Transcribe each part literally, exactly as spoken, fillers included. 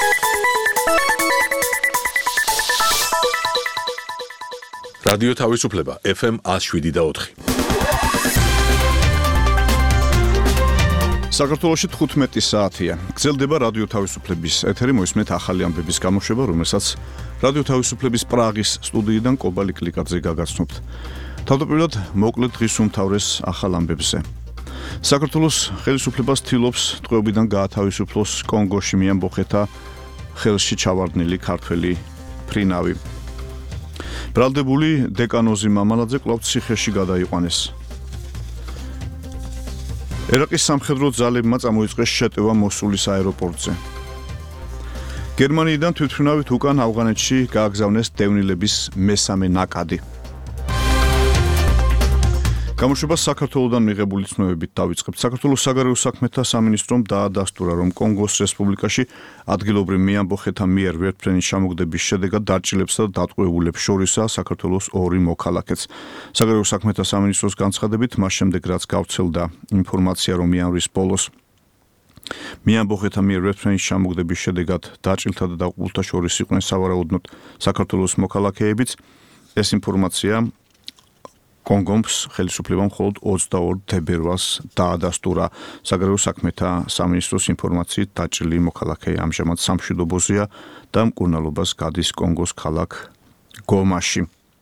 რადიო თავისუფლება ეფ ემ one oh seven და four. საქართველოში თხუთმეტი საათია. გრძელდება რადიო თავისუფლების ეთერი, მოისმენთ ახალი ამბების გამოშვება, რომელსაც რადიო თავისუფლების პრაღის სტუდიიდან კობალი კლიკაძე გაგაცნობთ. თავდაპირველად მოკლედ დღის უმთავრეს ახალ ამბებზე. საქართველოს ხელისუფლებას თილობს ტყვეობიდან გაათავისუფლოს კონგოში მიამბოხეთა ხელში ჩავარდნილი ქართველი ფრინავი. ბრალდებული დეკანოზი მამალაძე კვლავ ციხეში გადაიყვანეს. ერაყის სამხედრო ძალებმა წამოიწყეს შეტევა მოსულის აეროპორტზე. გერმანიიდან თვითმფრინავით უკან ავღანეთში გააგზავნეს დევნილების მესამე ნაკადი. გამოშვება საქართველოსთან მიღებული ცნობებით დავიწყებთ. საქართველოს საგარეო საქმეთა სამინისტრომ დაადასტურა, რომ კონგოს რესპუბლიკაში ადგილობრივ მიამბოხეთა მიერ ვერტმფრენის ჩამოგდების შედეგად დაჭილებსა და დატყვევულებს შორისაა საქართველოს ორი მოქალაქეც. საგარეო საქმეთა სამინისტროს განცხადებით, მას შემდეგ რაც გავრცელდა ინფორმაცია, რომ იანვრის ბოლოს მიამბოხეთა მიერ ვერტმფრენის ჩამოგდების შედეგად დაჭილთა და დაღუპულთა შორის იყვნენ სავარაუდოდ საქართველოს მოქალაქეებიც, ეს ინფორმაცია კონგომს ხელისუფლებამ მხოლოდ ოცდაორ თებერვალს დაადასტურა. საგარეო საქმეთა სამინისტროს ინფორმაციით დაჭრილი მოქალაქე ამჟამად სამშვიდობოზეა და მკურნალობას გადის კონგოს ქალაქ გომაში.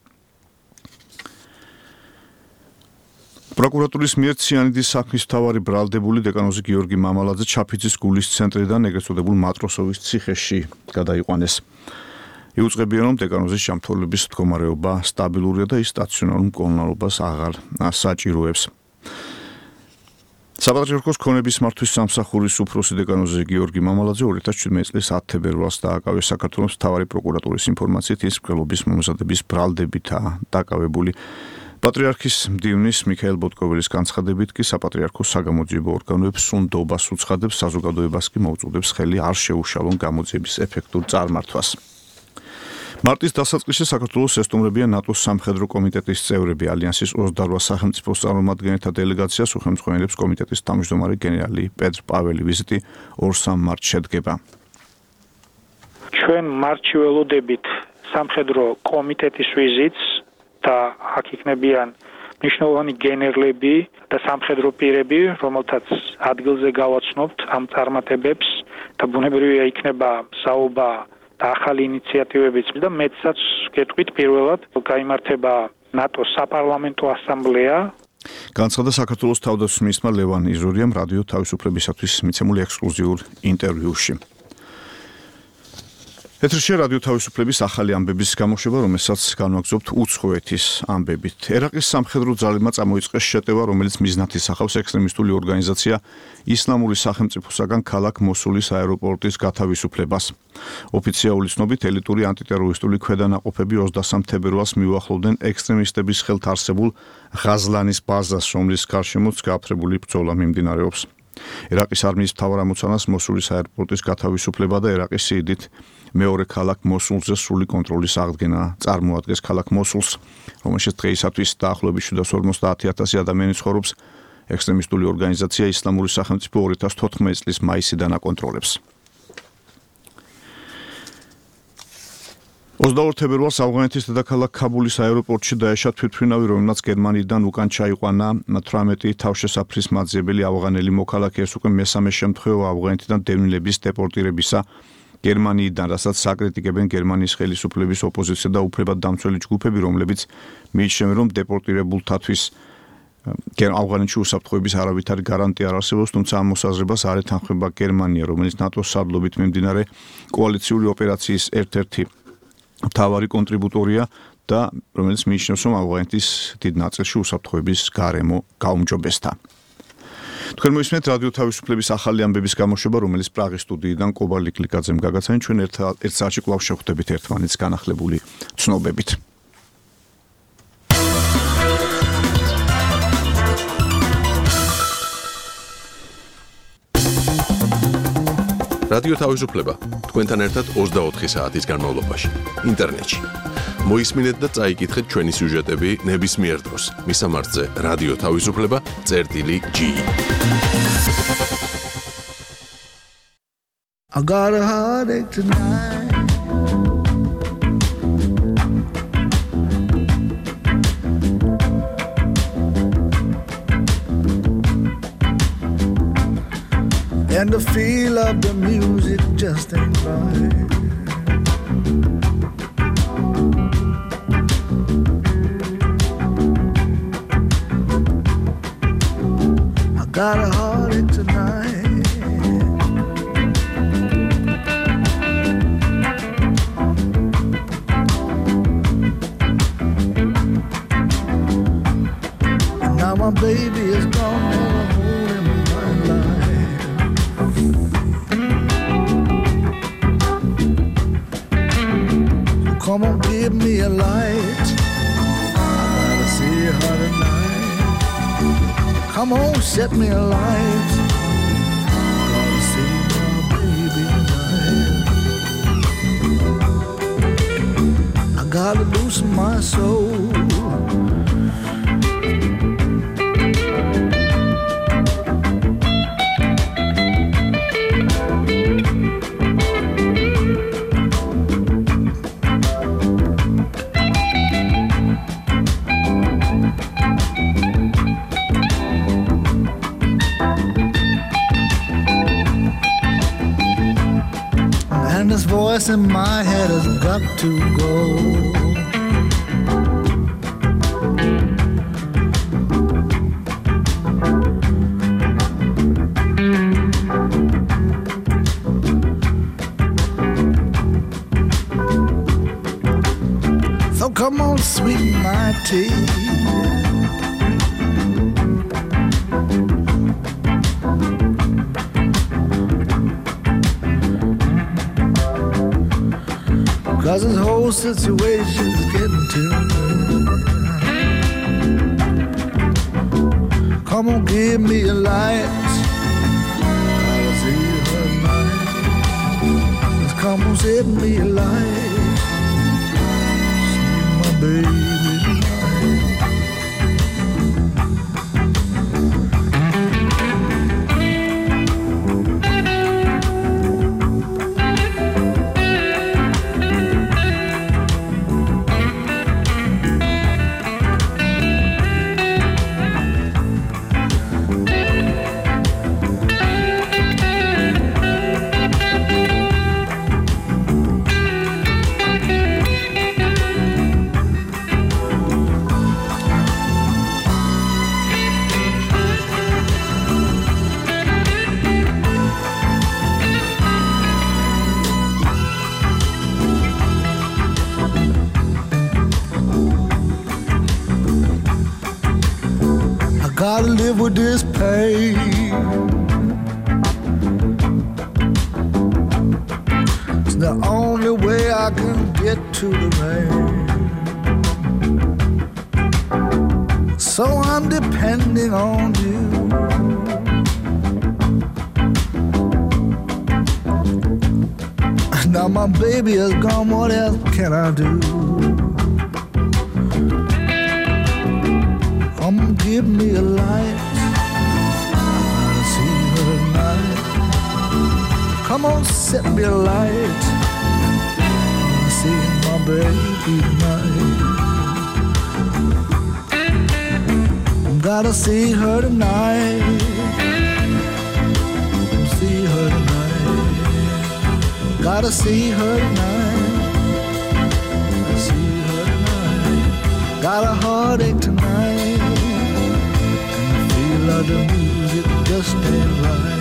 პროკურატურის მიერ ციანიდის საქმის მთავარი ბრალდებული დეკანოზი გიორგი მამალაძე ჩაფიძის გულის ცენტრიდან ეგრეთ წოდებულ მატროსოვის ციხეში გადაიყვანეს. იუწყებია, რომ დეკანოზის ჯანმრთელობის მდგომარეობა სტაბილურია და ის სტაციონარულ მკურნალობას აღარ საჭიროებს. საპატრიარქოს ქონების მართვის სამსახურის უფროსი დეკანოზი გიორგი მამალაძე ორი ათას შვიდმეტი წლის ათი თებერვალს დააკავეს. საქართველოს მთავარი პროკურატურის ინფორმაციით ის მკვლელობის მომზადების ბრალდებითაა დაკავებული. პატრიარქის მდივნის მიქაელ ბოტკოველის განცხადებით კი საპატრიარქოს საგამოძიებო ორგანოებს სუნდობას უცხადებს, საზოგადოებას კი მოუწოდებს ხელი არ შეუშალონ გამოძიების ეფექტურ წარმართვას. მარტის დასაწყისში საქართველოს ესტუმრებია ნატოს სამხედრო კომიტეტის წევრები. ალიანსის ოცდაორ სახელმწიფოს წარმომადგენელთა დელეგაცია უხელმძღვანელებს კომიტეტის თავმჯდომარე გენერალი პეტრ პაველი ვიზიტი ორ-სამ მარტს შედგება. ჩვენ მარტში ველოდებით სამხედრო კომიტეტის ვიზიტს და აქ იქნებიან მნიშვნელოვანი გენერლები და სამხედრო პირები, რომელთაც ადგილზე გავაცნობთ ამ წარმატებებს და ბუნებრივია იქნება საუბა და ახალი ინიციატივებიც და მეცაც გეტყვით პირველად გაიმართება ნატოს საპარლამენტო ასამბლეა. განცხადა საქართველოს თავდაცვის მინისტრმა ლევან იზურიამ რადიო თავისუფლებისათვის მიცემულ ექსკლუზიურ ინტერვიუში. ეთერში რადიო თავისუფლების ახალი ამბების გამოშვება, რომელსაც განვაგრძობთ უცხოეთის ამბებით. ერაყის სამხედრო ძალებმა წამოიწყეს შეტევა, რომელიც მიზნად ისახავს ექსტრემისტული ორგანიზაცია ისლამური სახელმწიფოსაგან ქალაქ მოსულის აეროპორტის გათავისუფლებას. ოფიციალური ცნობით, ელიტური ანტიტერორისტული ქვედანაყოფები ოცდასამ თებერვალს მიუახლოვდნენ ექსტრემისტების ხელთ არსებულ ღაზლანის ბაზას, რომლის გარშემოც გააფთრებული ბრძოლა მიმდინარეობს. ერაყის არმიის მთავარ-ამოცანას მოსულის აეროპორტის გათავისუფლება და ერაყის სიიდით მეორე ქალაქ მოსულზე სრული კონტროლის აღდგენა წარმოადგენს ქალაქ მოსულს, რომელშიც დღეისათვის დაახლოებით შვიდ ათას ორმოცდაათი ათასი ადამიანი ცხოვრობს. ექსტრემისტული ორგანიზაცია ისლამური სახელმწიფო ორი ათას თოთხმეტი წლის მაისიდან აკონტროლებს. ოცდაორ თებერვალს ავღანეთის დედაქალაქ ქაბულის აეროპორტში დაეშვა თვითმფრინავი, რომელმაც გერმანიიდან უკან ჩაიყვანა. თვრამეტი თავშესაფრის მაძიებელი ავღანელი მოქალაქე, ეს უკვე მესამე შემთხვევა ავღანეთიდან დევნილების დეპორტირებისა გერმანიიდან, რასაც საკრიტიკებენ გერმანიის ხელისუფლების ოპოზიცია და უფლებადდამცველი ჯგუფები, რომლებიც მიიჩნევენ, რომ დეპორტირებულთათვის ავღანეთში უსაფრთხოების არავითარი გარანტია არ არსებობს, თუმცა ამ მოსაზრებას არ ეთანხმება გერმანია, რომელიც ნატოს სარდლობით მიმდინარე კოალიციური ოპერაციის ერთ-ერთი მთავარი კონტრიბუტორია და რომელიც მიიჩნევს, რომ ავღანეთის დიდ ნაწილში უსაფრთხოების გარემო გაუმჯობესდა. თქვენ მოისმენთ რადიო თავისუფლების ახალი ამბების გამოშვება, რომელიც პრაღის სტუდიიდან კობალი კლიკაძემ გაგაცანით. ჩვენ ერთ საათში კვლავ შევხვდებით ერთმანეთს განახლებული ცნობებით. რადიო თავისუფლება თქვენთან ერთად ოცდაოთხი საათის განმავლობაში ინტერნეტში. მოისმინეთ და წაიკითხეთ ჩვენი სიუჟეტები ნებისმიერ დროს. მისამართზე რადიო თავისუფლება წერტილი ჯი. I got a heartache tonight. And the feel of the music just ain't right. I got a heartache tonight. And now my baby is gone, never holding my life. Come on, give me a light. I gotta see her tonight. Come on, set me a light. I gotta see my baby tonight. I gotta loosen my soul. This voice in my head has got to go. So come on, sweeten my tea. Cause this whole situation's getting to me. Come on, give me a light. Gotta see her tonight. Just come on, set me a light. See my baby gotta live with this pain. It's the only way I can get to the rain. So I'm depending on you. Now my baby is gone, what else can I do? Come give me a light. I wanna see her tonight. Come on, set me a light. I wanna see my baby tonight. Gotta see her tonight. See her tonight. Gotta see her tonight. Gotta see her tonight. Got a heartache tonight. The music just ain't right.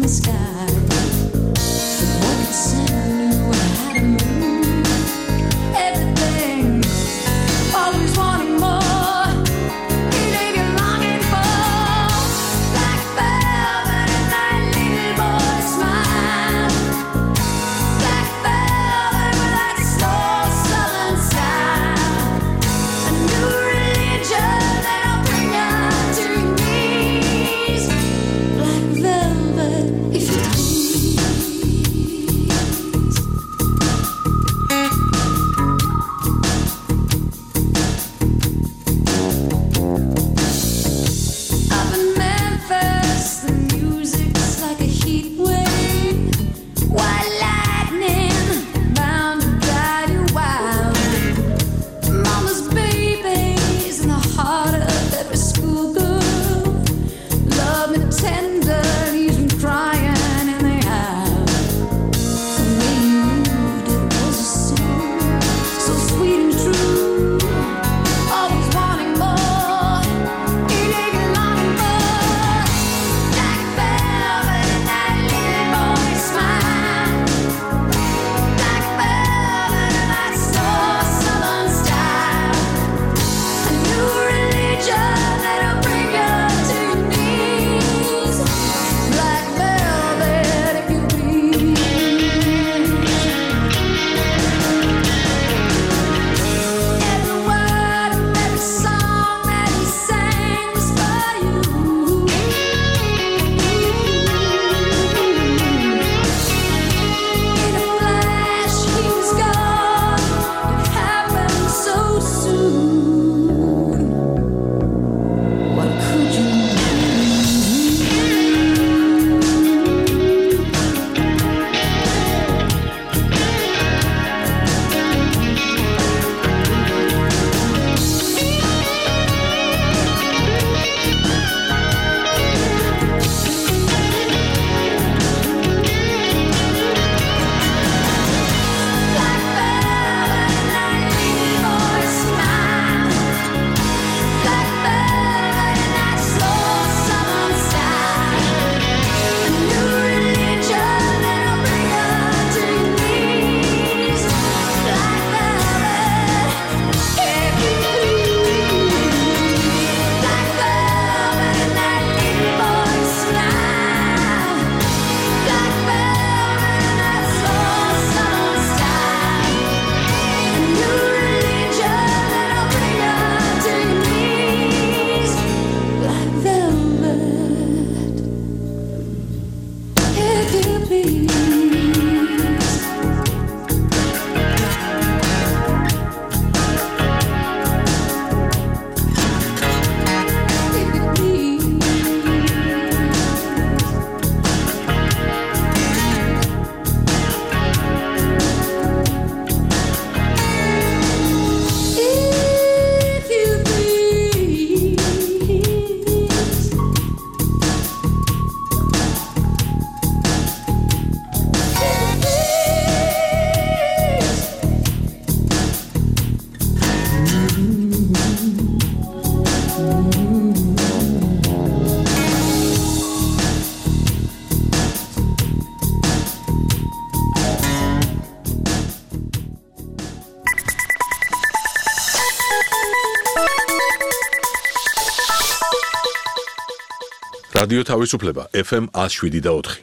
რადიო თავისუფლება F M one oh seven და four.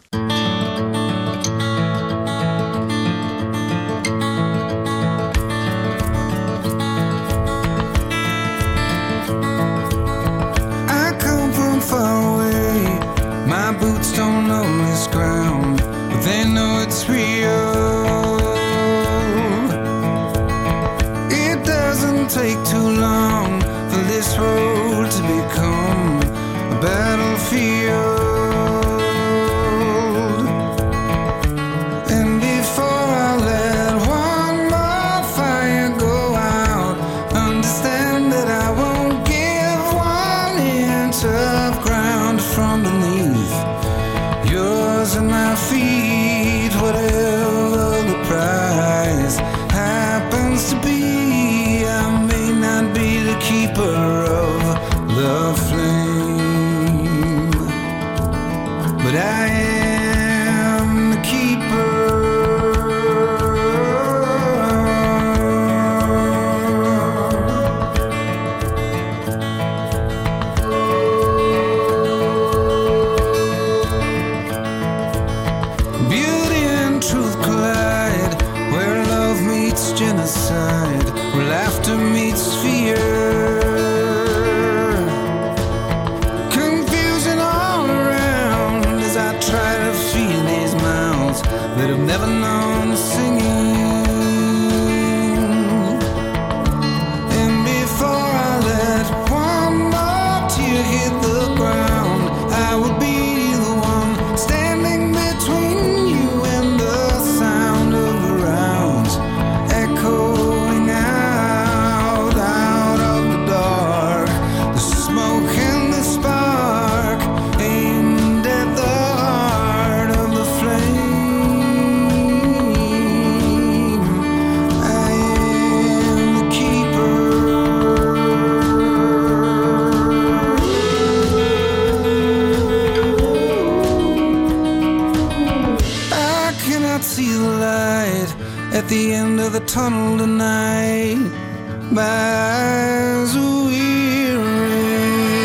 I come from far away. My boots don't know this ground, but they know it's real. It doesn't take too long for this road to become a battlefield. And before I let one more fire go out, understand that I won't give one inch of ground from beneath yours and my feet. Whatever the price happens to be, I may not be the keeper of the flame, but I am genocide where laughter meets fear. Confusion all around as I try to feel these mouths that have never known singing. And before I let one more tear hit the ground, I would be the one standing between you and the sound of the rounds echoing out, out of the dark. The smoke and the spark aimed at the heart of the flame. I am the keeper. I cannot see the light at the end of the tunnel tonight. My eyes are weary.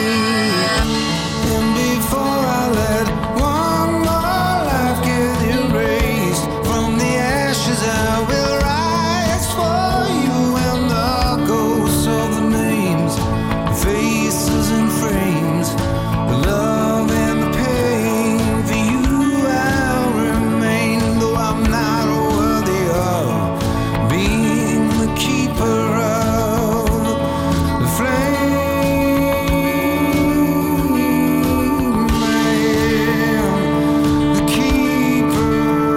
And before I let one more life get erased from the ashes, I will rise for you and the ghosts of the names, faces and frames, the love and the pain. For you I'll remain, though I'm not worthy of being the keeper of the flame. I am the keeper.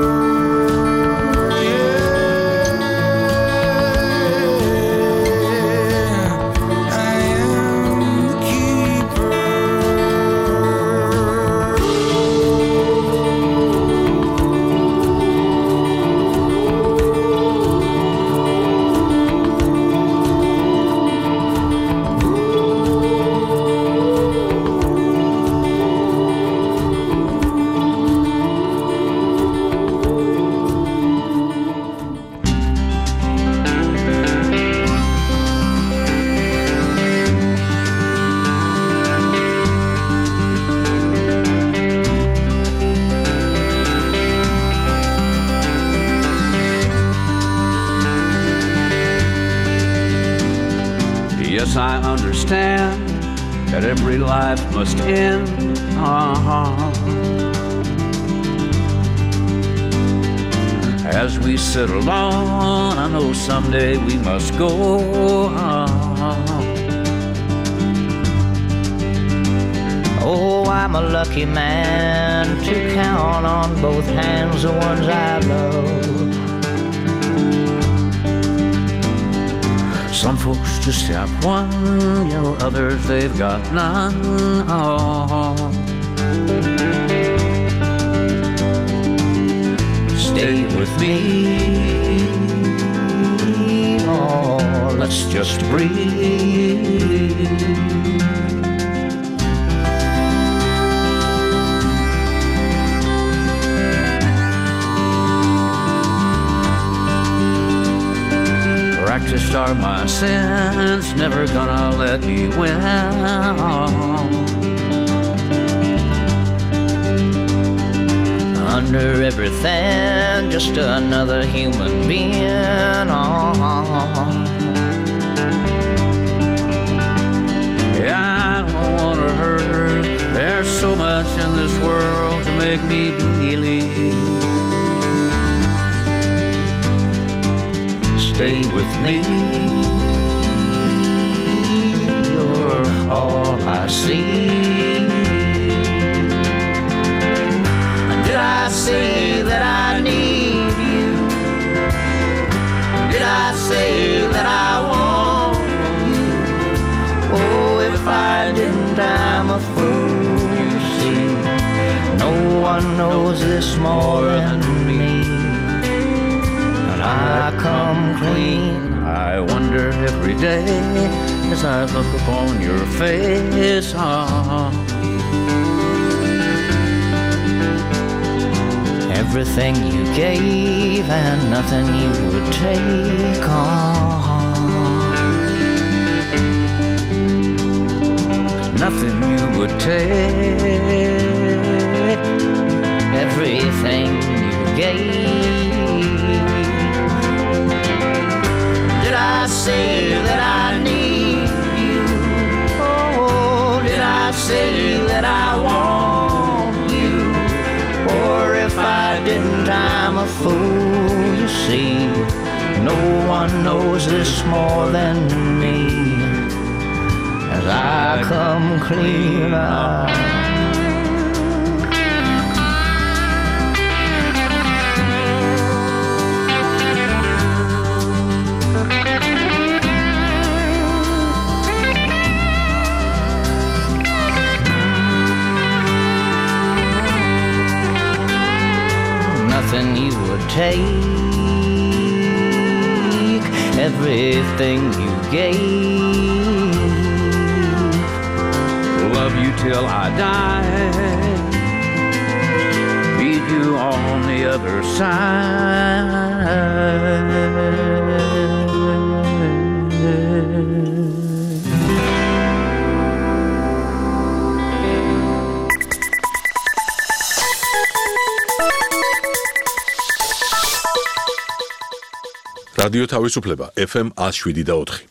Yeah, I am the keeper. Yes, I understand that every life must end. Uh-huh. As we settle on, I know someday we must go. Uh-huh. Oh, I'm a lucky man to count on both hands the ones I love. Some folks just have one, you know, others they've got none. Oh. Stay with me, oh, let's just breathe. Practiced are my sins, never gonna let me win. Under everything, just another human being. Oh. Yeah, I don't wanna hurt her. There's so much in this world to make me believe. Stay with me, you're all I see. Did I say that I need you? Did I say that I want you? Oh, if I didn't, I'm a fool, you see. No one knows this more than me. I come clean. I wonder every day as I look upon your face. Oh. Everything you gave and nothing you would take on. Nothing you would take. Everything you gave. didn't I'm a fool, you see. No one knows this more than me, as I come clean out. Nothing you would take, everything you gave. Love you till I die, meet you on the other side. რადიო თავისუფლება F M one oh seven და four.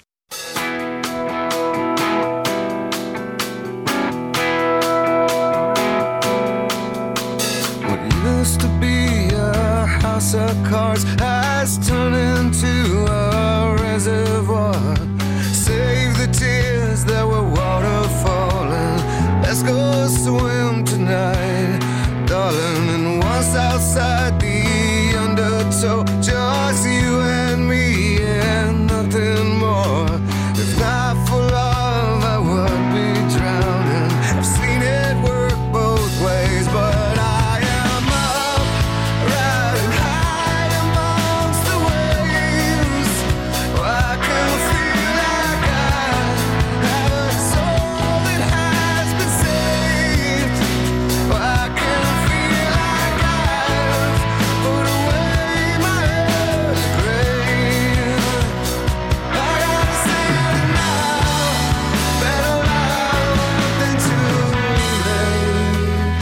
What used to be a house of cards has turned into a reservoir. Save the tears that were waterfalling. Let's go swim tonight, darling. And once outside the undertow, just you and me and nothing more. If not for love, I would be drowning. I've seen it work both ways, but I am up, riding high amongst the waves. Oh, I can feel like I have a soul that has been saved. Oh, I can feel like I've put away my early grave. I gotta say it now, better loud than too late.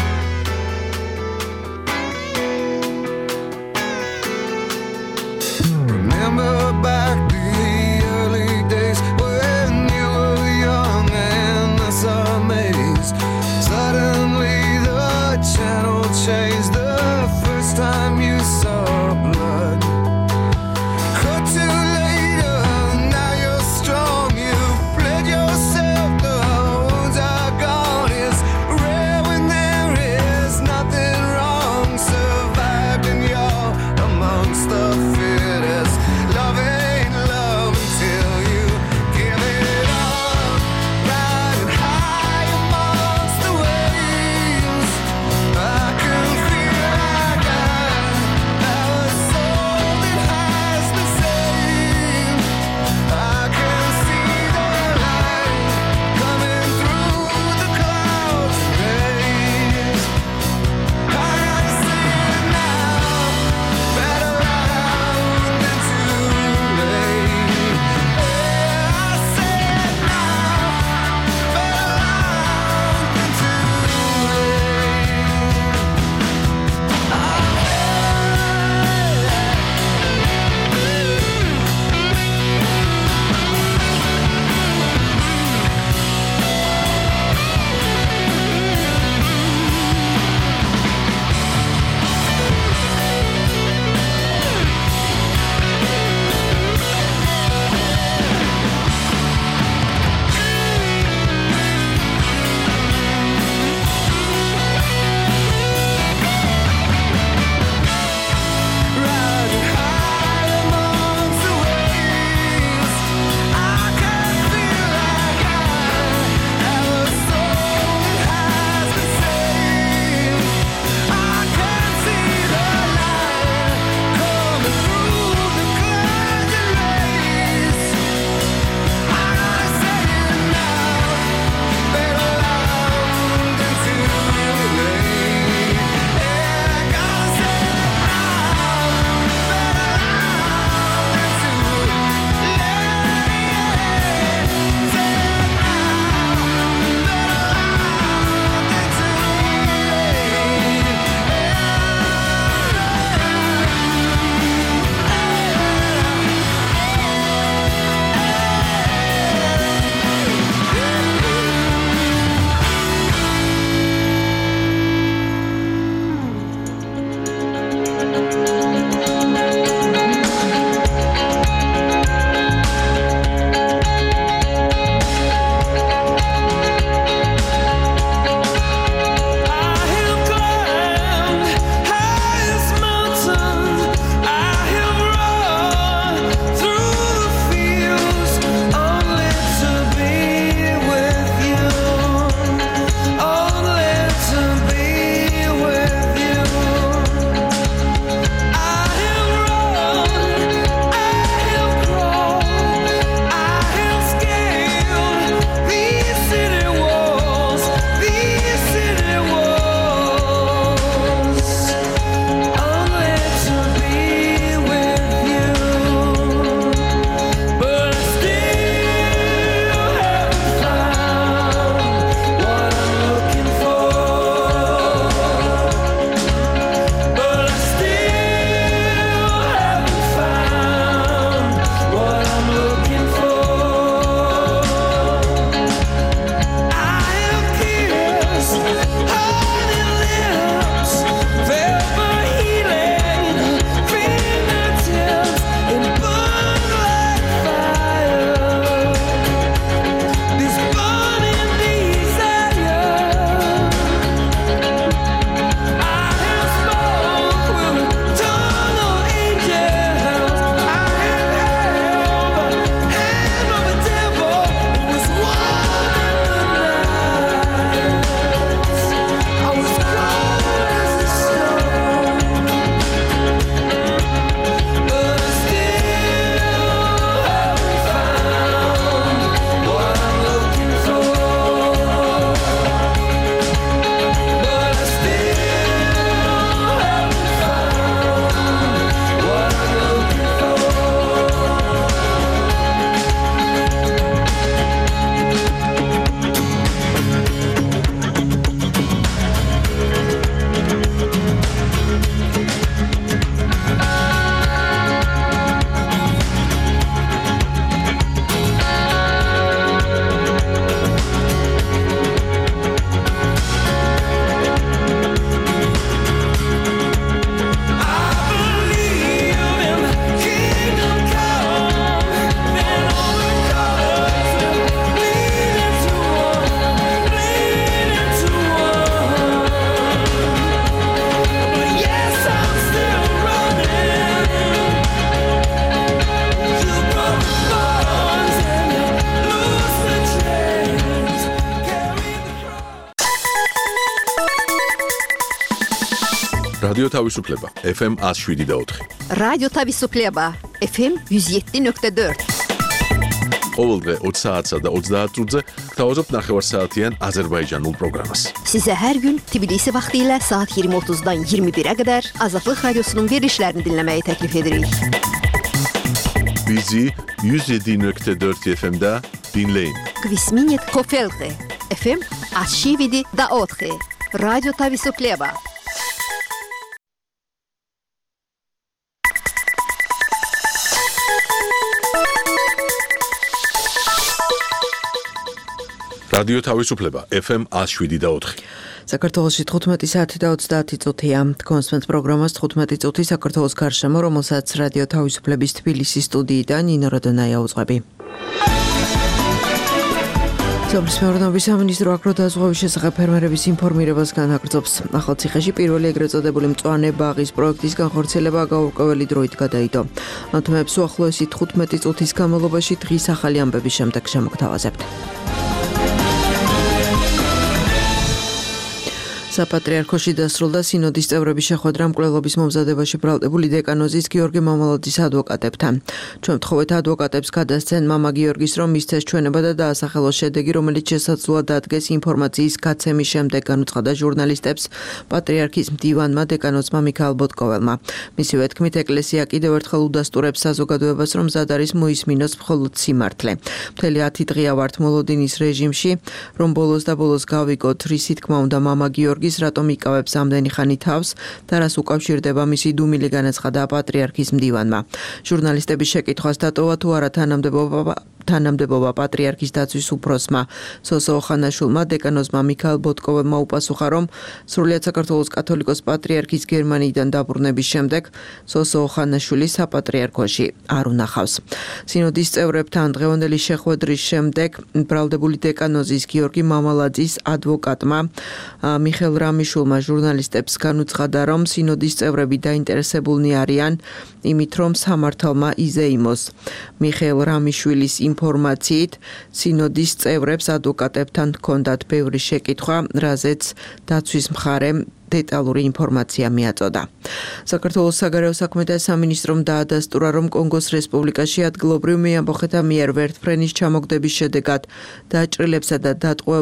Remember back the early days when you were young and us amazed. Suddenly the channel changed the first time you saw blood. Cut to later, now you're strong. You bled yourself, the wounds are gone. It's rare when there is nothing wrong. Survived and you're amongst the fittest. Love ain't love until you give it up. Riding high amongst the waves. I can feel like I have რადიო თავისუფლება ეფ ემ one oh seven და four. რადიო თავისუფლება ეფ ემ one oh seven nuqta four. ყოველდღე ოცი საათსა და ოცდაათ წუთზე გთავაზობთ ნახევარსაათიან აზერბაიჯანულ პროგრამას. Size her gün Tbilisi vaxtilə saat iyirmi otuzdan iyirmi birə qədər Azadlıq Radiosunun verilişlərini dinləməyi təklif edirik. Bizi one oh seven nuqta four efe em'də dinləyin. Kvisminit Kofelte efe em one oh seven da four. Radyo Tavisupleba. რადიო თავისუფლება ეფ ემ one oh seven და four. საქართველოში თხუთმეტი საათი და ოცდაათი წუთია. კონსპენს პროგრამას თხუთმეტი წუთი საქართველოს გარშემო, რომელსაც რადიო თავისუფლების თბილისის სტუდიიდან ნინო როდონაია უძღვები. სოფლის მეურნეობის სამინისტრო აგროდაზღვევის შესახებ ფერმერების ინფორმირებას განაგრძობს. ახალციხეში პირველი ეგრეთ წოდებული მწვანე ბაღის პროექტის განხორციელება გაურკვეველი დროით გადაიდო. ამ თემებს უახლოესი თხუთმეტი წუთის განმავლობაში დღის ახალი ამბების შემდეგ შემოგთავაზებთ. საპატრიარქოში დასრულდა სინოდის წევრების შეხვედრა მკვლელობის მომზადებაში ბრალდებული დეკანოზის გიორგი მამალაძის ადვოკატებთან. ჩვენ ვთხოვეთ ადვოკატებს გადასცენ მამა გიორგის, რომ მისცეს ჩვენება და დაასახელოს შედეგი, რომელიც შესაძლოა დადგეს ინფორმაციის გაცემის შემდეგ, განუცხადა ჟურნალისტებს პატრიარქის მდივანმა დეკანოზმა მიქაელ ბოტკოველმა. მისივე თქმით, ეკლესია კიდევ ერთხელ უდასტურებს საზოგადოებას, რომ მზად არის მოისმინოს მხოლოდ სიმართლე. მთელი ათი დღეა ვართ მოლოდინის რეჟიმში, რომ ბოლოს და ბოლოს გავიგოთ, რისი თქმა უნდა მამა გიორგი რატომ იკავებს ამდენი ხანი თავს და რას უკავშირდება მისი დუმილი განაცხადა პატრიარქის მდივანმა. ჟურნალისტების შეკითხვას დატოვა თუ არა თანამდებობა თანამდებობა პატრიარქის დაცვის უფროსმა სოსო ოხანაშვილმა დეკანოზმა მიქაელ ბოტკოველმა უპასუხა, რომ სრულიად საქართველოს კათოლიკოს პატრიარქის გერმანიიდან დაბრუნების შემდეგ სოსო ოხანაშვილი საპატრიარქოში არ უნახავს. სინოდის წევრებთან დღევანდელი შეხვედრის შემდეგ ბრალდებული დეკანოზის გიორგი მამალაძის ადვოკატმა მიხეილ რამიშვილმა ჟურნალისტებს განუცხადა, რომ სინოდის წევრები დაინტერესებულნი არიან იმით, რომ სამართალმა იზეიმოს. მიხეილ რამიშვილის ინფორმაციით სინოდის წევრებს ადვოკატებთან ჰქონდათ ბევრი შეკითხვა, რაზეც დაცვის მხარემ დეტალური ინფორმაცია მიაწოდა. საქართველოს საგარეო საქმეთა სამინისტრომ დაადასტურა, რომ კონგოს რესპუბლიკაში ადგილობრივ მეამბოხეთა მიერ ვერტფრენის ჩამოგდების შედეგად დაჭრილებსა და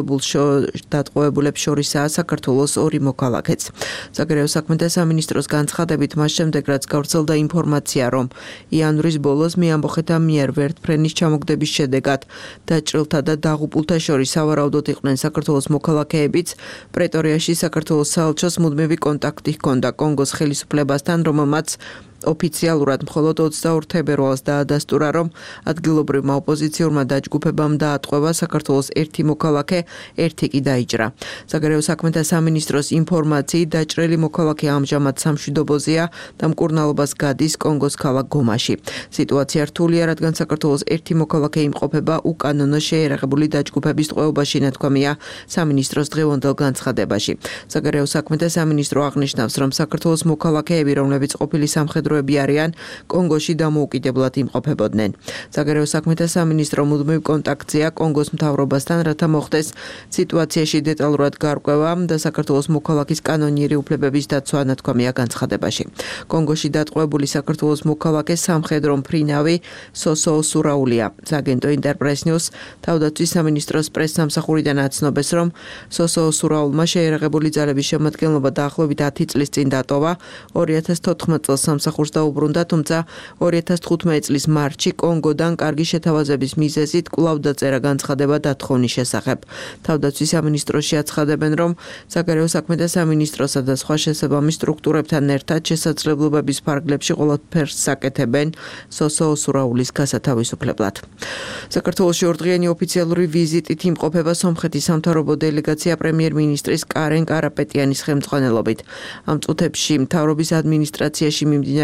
დატყვევებულებს შორისაა საქართველოს ორი მოქალაქეც. საგარეო საქმეთა სამინისტროს განცხადებით, მას შემდეგ რაც გავრცელდა ინფორმაცია, რომ იანვრის ბოლოს მეამბოხეთა მიერ ვერტფრენის ჩამოგდების შედეგად დაჭრილთა და დაღუპულთა შორის სავარაუდოდ იყვნენ საქართველოს მოქალაქეებიც, პრეტორიაში საქართველოს საელჩოს მუდმივი კონტაქტი ჰქონდა კონგოს ხელისუფლებასთან, რომელმაც ოფიციალურად მხოლოდ ოცდაორ თებერვალს დაადასტურა, რომ ადგილობრივმა ოპოზიციურმა დაჯგუფებამ დაატყვევა საქართველოს ერთი მოქალაქე, ერთი კი დაიჭრა. საგარეო საქმეთა სამინისტროს ინფორმაციით დაჭრილი მოქალაქე ამჟამად სამშვიდობოზეა და მკურნალობას გადის კონგოს ქალაქ გომაში. სიტუაცია რთულია, რადგან საქართველოს ერთი მოქალაქე იმყოფება უკანონო შეიარაღებული დაჯგუფების ტყვეობაში, ნათქვამია სამინისტროს დღევანდელ განცხადებაში. საგარეო საქმეთა სამინისტრო აღნიშნავს, რომ საქართველოს მოქალაქეები, რომლებიც ყოფილი სამხედრო არიან კონგოში დამოუკიდებლად იმყოფებოდნენ. საგარეო საქმეთა სამინისტრო მუდმივ კონტაქტზეა კონგოს მთავრობასთან, რათა მოხდეს სიტუაციაში დეტალურად გარკვევა და საქართველოს მოქალაქის კანონიერი უფლებების დაცვა, ნათქვამია განცხადებაში. კონგოში დატყვევებული საქართველოს მოქალაქე სამხედრო მფრინავი სოსო სურაულია. სააგენტო ინტერპრეს ნიუს თავდაცვის სამინისტროს პრესსამსახურიდან აცნობს, რომ სოსო სურაულმა შეიარაღებული ძალების შემადგენლობა დაახლოებით ათი წლის წინ დატოვა, ორი ათას თოთხმეტ წელს სამსახურს დაუბრუნდა, თუმცა ორი ათას თხუთმეტი წლის მარტში კონგოდან კარგი შეთავაზების მიზეზით კვლავ დაწერა განცხადება დათხოვნის შესახებ. თავდაცვის სამინისტროში აცხადებენ, რომ საგარეო საქმეთა სამინისტროსა და სხვა შესაბამის სტრუქტურებთან ერთად შესაძლებლობების ფარგლებში ყველაფერს საკეთებენ სოსო სურაულის გასათავისუფლებლად. საქართველოში ორდღიანი ოფიციალური ვიზიტით იმყოფება სომხეთის სამთავრობო დელეგაცია პრემიერ-მინისტრის კარენ კარაპეტიანის ხელმძღვანელობით. ამ წუთებში მთავრობის ადმინისტრაციაში მიმდინარე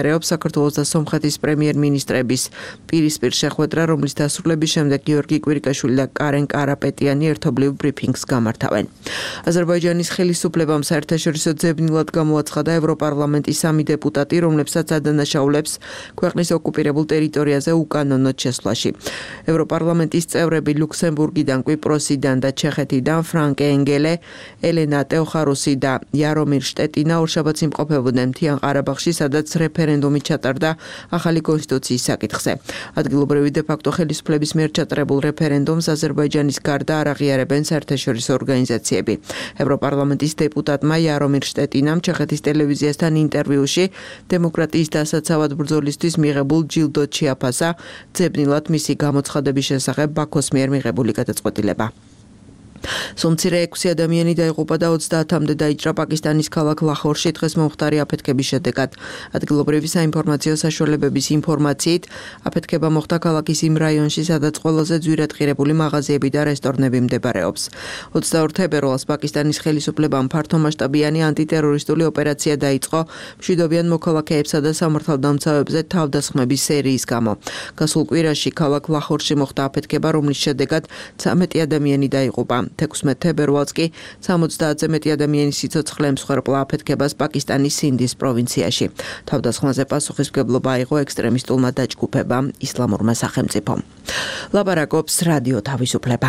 მიმდინარეობს საქართველოს და სომხეთის პრემიერ-მინისტრების პირისპირ შეხვედრა, რომლის დასრულების შემდეგ გიორგი კვირიკაშვილი და კარენ კარაპეტიანი ერთობლივ ბრიფინგს გამართავენ. აზერბაიჯანის ხელისუფლებამ საერთაშორისო ძებნილად გამოაცხადა ევროპარლამენტის სამი დეპუტატი, რომლებსაც ადანაშაულებს ქვეყნის ოკუპირებულ ტერიტორიაზე უკანონოდ შესვლაში. ევროპარლამენტის წევრები ლუქსემბურგიდან, კვიპროსიდან და ჩეხეთიდან ფრანკ ენგელე, ელენა ტეოხარუსი და იარომირ შტეტინა ორშაბათს იმყოფებოდნენ მთიან ყარაბაღში, სადაც რეფერენდუმი ჩატარდა ახალი კონსტიტუციის საკითხზე. ადგილობრივი დე-ფაქტო ხელისუფლების მიერ ჩატარებულ რეფერენდუმს აზერბაიჯანის გარდა არ აღიარებენ საერთაშორისო ორგანიზაციები. ევროპარლამენტის დეპუტატმა იარომირ შტეტინამ ჩეხეთის ტელევიზიასთან ინტერვიუში დემოკრატიის დასაცავად ბრძოლისთვის მიღებულ ჯილდო ჩიაფასა ძებნილად მისი გამოცხადების შესახებ ბაქოს მიერ მიღებული გადაწყვეტილება. სულ მცირე ექვსი ადამიანი დაიღუპა და ოცდაათამდე დაიჭრა პაკისტანის ქალაქ ლაჰორში დღეს მომხდარი აფეთქების შედეგად. ადგილობრივი საინფორმაციო საშუალებების ინფორმაციით, აფეთქება მოხდა ქალაქის იმ რაიონში, სადაც ყველაზე ძვირადღირებული მაღაზიები და რესტორნები მდებარეობს. ოცდაორ თებერვალს პაკისტანის ხელისუფლებამ ფართომასშტაბიანი ანტიტერორისტული ოპერაცია დაიწყო მშვიდობიან მოქალაქეებსა და სამართალდამცავებზე თავდასხმების სერიის გამო. გასულ კვირაში ქალაქ ლაჰორში მოხდა აფეთქება, რომლის შედეგად ცამეტი ადამიანი დაიღუპა. თექვსმეტ თებერვალს კი სამოცდაათზე მეტი ადამიანის სიცოცხლე ემსხვერპლა აფეთქებას პაკისტანის სინდის პროვინციაში. თავდასხმაზე პასუხისმგებლობა აიღო ექსტრემისტულმა დაჯგუფებამ ისლამურმა სახელმწიფომ. ლაპარაკობს რადიო თავისუფლება.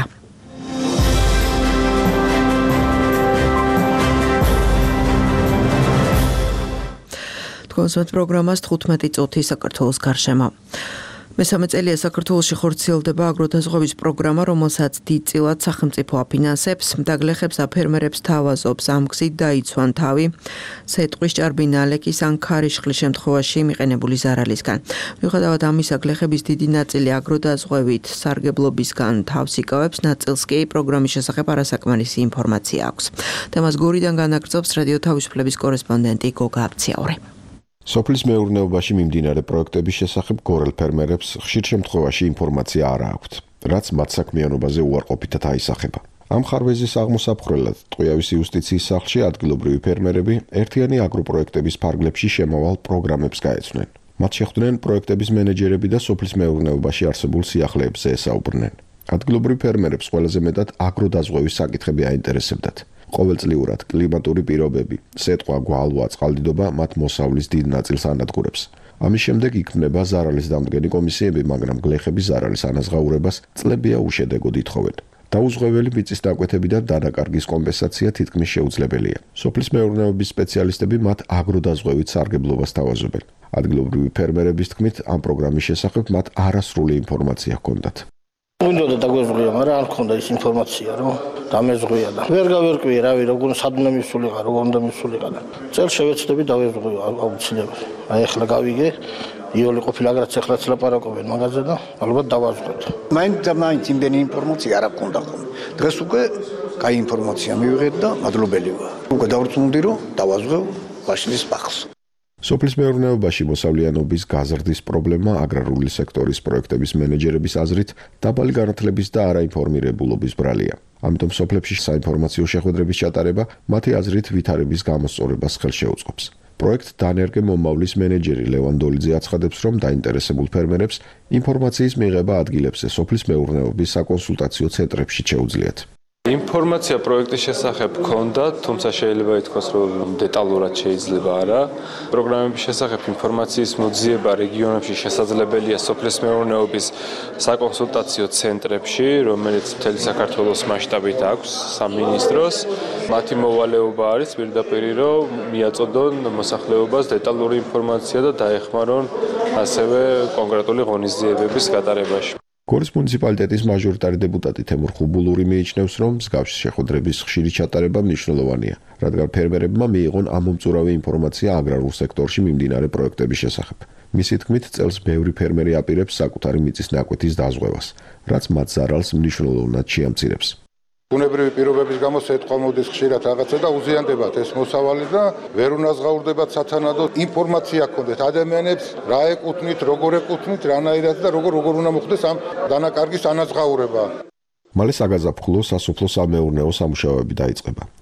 თქვენს პროგრამას თხუთმეტი წუთი საქართველოს გარშემო. მესამე წელია საქართველოში ხორციელდება აგროდაზღვევის პროგრამა, რომელსაც დიდწილად სახელმწიფო აფინანსებს, დაგლეხებს აფერმერებს თავაზობს ამ გზით დაიცვან თავი სეტყვის, ჭარბი ნალექის ან ქარიშხლის შემთხვევაში მიყენებული ზარალისგან. მიუხედავად ამისა, გლეხების დიდი ნაწილი აგროდაზღვევით სარგებლობისგან თავს იკავებს, ნაწილს კი პროგრამის შესახებ არასაკმარისი ინფორმაცია აქვს. თემას გორიდან განაგრძობს რადიო თავისუფლების კორესპონდენტი გოგა აბციაური. სოფლის მეურნეობაში მიმდინარე პროექტების შესახებ გორელ ფერმერებს ხშირ შემთხვევაში ინფორმაცია არ აქვთ, რაც მათ საქმიანობაზე უარყოფითად აისახება. ამ ხარვეზის აღმოსაფხრელად ტყვიავის იუსტიციის სახლში ადგილობრივი ფერმერები ერთიანი აგროპროექტების ფარგლებში შემავალ პროგრამებს გაეცნენ. მათ შეხვდნენ პროექტების მენეჯერები და სოფლის მეურნეობაში არსებულ სიახლეებზე ესაუბრნენ. ადგილობრივ ფერმერებს ყველაზე მეტად აგროდაზღვევის საკითხები აინტერესებდათ. ყოველწლიურად კლიმატური პირობები, სეტყვა, გვალვა, წყალდიდობა მათ მოსავლის დიდ ნაწილს ანადგურებს. ამის შემდეგ იქმნება ზარალის დამდგენი კომისიები, მაგრამ გლეხების ზარალის ანაზღაურებას წლებია უშედეგოდ ითხოვენ. დაუზღვეველი მიწის დაკვეთებიდან დანაკარგის კომპენსაცია თითქმის შეუძლებელია. სოფლის მეურნეობის სპეციალისტები მათ აგროდაზღვევით სარგებლობას თავაზობენ. ადგილობრივი ფერმერების თქმით, ამ პროგრამის შესახებ მათ არასრული ინფორმაცია ჰქონდათ. მინდოდა დაგვეძღვია, მაგრამ არ მქონდა ის ინფორმაცია, რომ დამეძღვია და ვერ გავერკვიე, რავი, როგორ სადმე მისულიყა, როგორ უნდა მისულიყა და წელს შევეცდები დავეძღვია აუცილებლად. აი ახლა გავიგე, იოლი ყოფილა, რაც ახლაც ლაპარაკობენ მაგაზე და ალბათ დავაზღვეთ. მაინც და მაინც იმდენი ინფორმაცია არ აქვს ხოლმე. დღეს უკვე კაი ინფორმაცია მივიღეთ და მადლობელი ვარ. უკვე დავრწმუნდი, რომ დავაზღვევ ვაშლის ბაღს. სოფლის მეურნეობაში მოსავლიანობის გაზრდის პრობლემა აგრარული სექტორის პროექტების მენეჯერების აზრით დაბალი განათლების და არაინფორმირებულობის ბრალია. ამიტომ სოფლებში საინფორმაციო შეხვედრების ჩატარება მათი აზრით ვითარების გამოსწორებას ხელშეუწყობს. პროექტ დანერგე მომავლის მენეჯერი ლევან დოლიძე აცხადებს, რომ დაინტერესებულ ფერმერებს ინფორმაციის მიღება ადგილებზე სოფლის მეურნეობის საკონსულტაციო ცენტრებში შეუძლიათ. ინფორმაცია პროექტის შესახებ ჰქონდა, თუმცა შეიძლება ითქვას, რომ დეტალურად შეიძლება არა. პროგრამების შესახებ ინფორმაციის მოძიება რეგიონებში შესაძლებელია სოფლის მეურნეობის საკონსულტაციო ცენტრებში, რომელიც მთელი საქართველოს მასშტაბით აქვს სამინისტროს. მათი მოვალეობა არის პირდაპირ, რომ მიაწოდონ მოსახლეობას დეტალური ინფორმაცია და დაეხმარონ ასევე კონკრეტული ღონისძიებების გატარებაში. გორის მუნიციპალიტეტის მაჟორიტარი დეპუტატი თემურ ხუბულური მიიჩნევს, რომ მსგავსი შეხვედრების ხშირი ჩატარება მნიშვნელოვანია, რადგან ფერმერებმა მიიღონ ამომწურავი ინფორმაცია აგრარულ სექტორში მიმდინარე პროექტების შესახებ. მისი თქმით, წელს ბევრი ფერმერი აპირებს საკუთარი მიწის ნაკვეთის დაზღვევას, რაც მათ ზარალს მნიშვნელოვნად შეამცირებს. ბუნებრივი პირობების გამო სეტყვა მოდის ხშირად რაღაცა და უზიანდებათ ეს მოსავალი და ვერ უნაზღაურდებათ სათანადო ინფორმაცია ჰქონდეთ ადამიანებს, რა ეკუთვნით, როგორ ეკუთვნით, რანაირად და როგორ როგორ უნდა მოხდეს ამ დანაკარგის ანაზღაურება. მალე საგაზაფხულო სასოფლო-სამეურნეო სამუშაოები დაიწყება.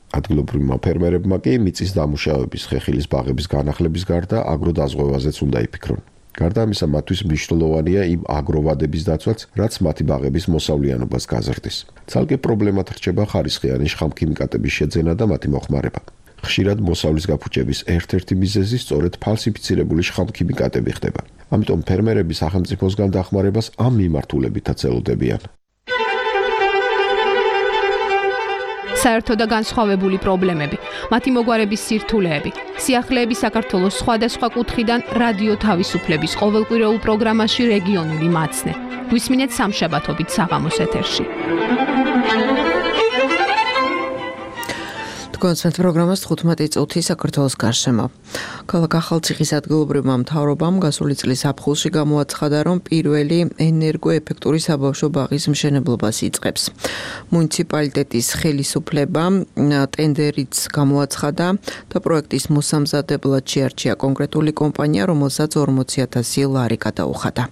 ადგილობრივმა ფერმერებმა კი მიწის დამუშავების, ხეხილის ბაღების განახლების გარდა აგროდაზღვევაზეც უნდა იფიქრონ. გარდა ამისა, მათთვის მნიშვნელოვანია იმ აგროვადების დაცვაც, რაც მათი ბაღების მოსავლიანობას გაზრდის. ცალკე პრობლემად რჩება ხარისხიანი შხამქიმიკატების შეძენა და მათი მოხმარება. ხშირად მოსავლის გაფუჭების ერთ-ერთი მიზეზი სწორედ ფალსიფიცირებული შხამქიმიკატები ხდება. ამიტომ ფერმერები სახელმწიფოსგან დახმარებას ამ მიმართულებითაც ელოდებიან. საერთო და განსხვავებული პრობლემები, მათი მოგვარების სირთულეები, სიახლეები საქართველოს სხვადასხვა კუთხიდან რადიო თავისუფლების ყოველკვირეულ პროგრამაში რეგიონული მაცნე. გვისმინეთ სამშაბათობით საღამოს ეთერში. კონცერტ პროგრამას თხუთმეტი წუთი საქართველოს გარშემო. ქალაქ ახალციხის ადგილობრივმა მთავრობამ გასული წლის აპრილში გამოაცხადა, რომ პირველი ენერგოეფექტური საბავშვო ბაღის მშენებლობას იწყებს. მუნიციპალიტეტის ხელისუფლებამ ტენდერიც გამოაცხადა და პროექტის მოსამზადებლად შეარჩია კონკრეტული კომპანია, რომელსაც ორმოცი ათასი ლარი გადაუხადა.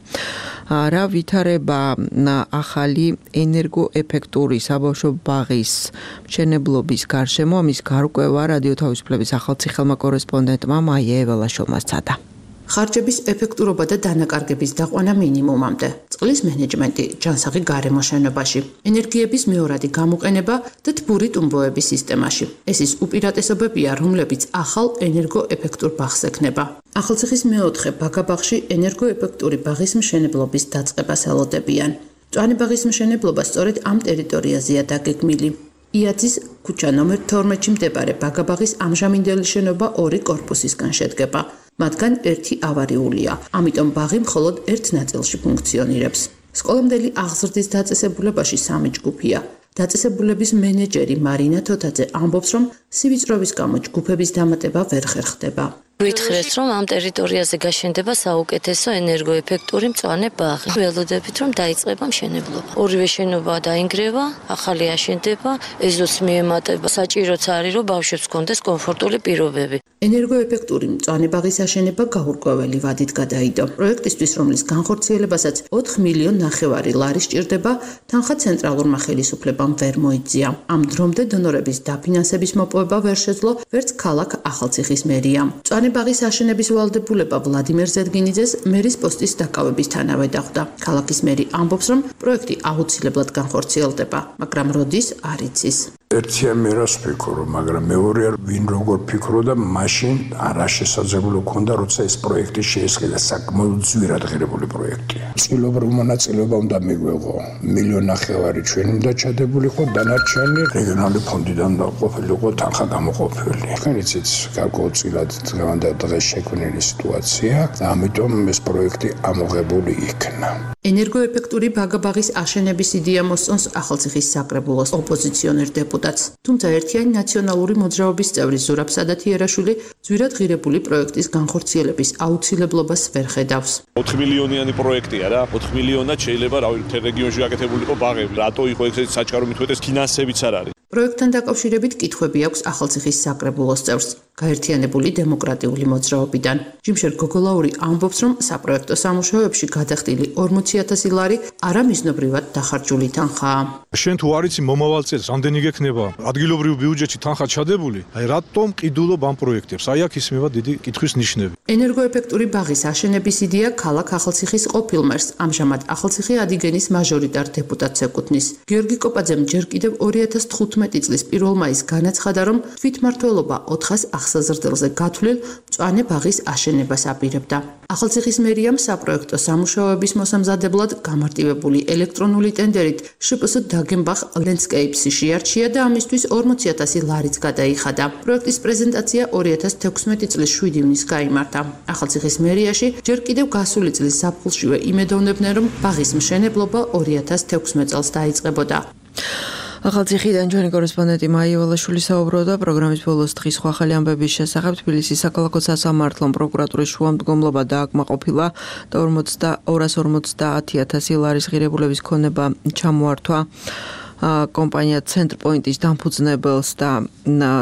რა ვითარება ახალი ენერგოეფექტური საბავშვო ბაღის მშენებლობის გარშემო, ამის გარკვევა რადიო თავისუფლების ახალციხელმა კორესპონდენტმა მაია ეველაშოვმა სცადა. ხარჯების ეფექტურობა და დანაკარგების დაყვანა მინიმუმამდე, წყლის მენეჯმენტი, ჯანსაღი გარემო შენობაში, ენერგიების მეორადი გამოყენება და თბური ტუმბოების სისტემაში. ეს ის უპირატესობებია, რომლებიც ახალ ენერგოეფექტურ ბაღს ექნება. ახალციხის მეოთხე ბაგაბაღში ენერგოეფექტური ბაღის მშენებლობის დაწყებას ელოდებიან. მწვანე ბაღის მშენებლობა სწორედ ამ ტერიტორიაზეა დაგეგმილი. იაძის ქუჩა ნომერ თორმეტში მდებარე ბაგაბაღის ამჟამინდელი შენობა ორი კორპუსისგან შედგება. მათგან ერთი ავარიულია, ამიტომ ბაღი მხოლოდ ერთ ნაწილში ფუნქციონირებს. სკოლამდელი აღზრდის დაწესებულებაში სამი ჯგუფია. დაწესებულების მენეჯერი მარინა თოთაძე ამბობს, რომ სივიწროვის გამო ჯგუფების დამატება ვერ ხერხდება. ვითხრეს, რომ ამ ტერიტორიაზე გაშენდება საუკეთესო ენერგოეფექტური მწვანე ბაღი. ველოდებით, რომ დაიწყება მშენებლობა. ორივე შენობა დაინგრევა, ახალი აშენდება, ეზოს მიემატება. საჭიროც არის, რომ ბავშვებს ჰქონდეს კომფორტული პირობები. ენერგოეფექტური მწვანე ბაღის აშენება გაურკვეველი ვადით გადაიდო. პროექტისთვის, რომლის განხორციელებასაც ოთხ მილიონ ნახევარი ლარი სჭირდება, თანხა ცენტრალურმა ხელისუფლებამ ვერ მოიწია. ამ დრომდე დონორების დაფინანსების მოპოვება ვერ შეძლო, ვერც ქალაქ ახალციხის მერიამ. ბაღის აშენების ვალდებულება ვლადიმერ ზედგინიძეს მერის პოსტის დაკავებისთანავე დახვდა. ქალაქის მერი ამბობს, რომ პროექტი აუცილებლად განხორციელდება, მაგრამ როდის არ იცის. ერთია მე რას ვფიქრო, მაგრამ მეორეა ვინ როგორ ფიქრობდა, მაშინ არა შესაძლებლო ქონდა, როცა ეს პროექტი შეესყიდა, საკმაოდ ძვირად ღირებული პროექტია. წყილობრივ მონაწილეობა უნდა მიგვეღო. მილიონ ნახევარი ჩვენ უნდა ჩადებულიყო, დანარჩენი რეგიონალური ფონდიდან ყოფილიყო თანხა გამოყოფილი. თქვენ იცით, გარკვეულწილად დღევანდელ დღეს შექმნილი სიტუაცია, ამიტომ ეს პროექტი ამოღებული იქნა. ენერგოეფექტური ბაგაბაღის აშენების იდეა მოსწონს ახალციხის საკრებულოს ოპოზიციონერ დეპუტატს. თუმცა ერთიანი ნაციონალური მოძრაობის წევრი ზურაბ სადათიერაშვილი ძვირად ღირებული პროექტის განხორციელების აუცილებლობას ვერ ხედავს. ოთხ მილიონიანი პროექტია რა, ოთხ მილიონად შეიძლება რავი მთელ რეგიონში გაკეთებულიყო ბაღები. რატო იყო ეგრეთ საჩქარო მithვეთეს ფინანსებიც არ არის. პროექტთან დაკავშირებით კითხვები აქვს ახალციხის საკრებულოს წევრს, გაერთიანებული დემოკრატიული მოძრაობიდან. ჯიმშერ გოგოლაური ამბობს, რომ საპროექტო სამუშაოებში გადახდილი ორმოცი ათასი ლარი არამიზნობრივად დახარჯული თანხაა. შენ თუ არ იცი მომავალ წელს რამდენი გექნება ადგილობრივ ბიუჯეტში თანხა ჩადებული, აი რატომ ყიდულობ ამ პროექტებს? აი აქ ისმევა დიდი კითხვის ნიშნები. ენერგოეფექტური ბაღის აშენების იდეა ქალაქ ახალციხის ყოფილ მერს, ამჟამად ახალციხი ადიგენის მაჟორიტარ დეპუტატს ეკუთვნის. გიორგი კოპაძემ ჯერ კიდევ ორი ათას თხუთმეტი წლის პირველ მაისს განაცხადა, რომ თვითმმართველობა ოთხას აღსაზრდელზე გათვლილ მწვანე ბაღის აშენებას აპირებდა. ახალციხის მერიამ საპროექტო სამუშაოების მოსამზადებლად გამარტივებული ელექტრონული ტენდერით შპს დაგენბახ ლენდსკეიპსი შეარჩია და ამისთვის ორმოცი ათასი ლარიც გადაიხადა. პროექტის პრეზენტაცია ორი ათას თექვსმეტი წლის შვიდი ივნის გაიმართა. ახალციხის მერიაში ჯერ კიდევ გასული წლის ზაფხულშივე იმედოვნებდნენ, რომ ბაღის მშენებლობა ორი ათას თექვსმეტ წელს დაიწყებოდა. ახალციხიდან ჩვენი კორესპონდენტი მაია ეველაშვილი საუბრობდა პროგრამის ბოლოს დღის სხვა ახალი ამბების შესახებ. თბილისის საქალაქო სასამართლომ პროკურატურის შუამდგომლობა დააკმაყოფილა და ორას ორმოცდაათი ათასი ლარის ღირებულების ქონება ჩამოართვა კომპანია ცენტრპოინტის დამფუძნებელს და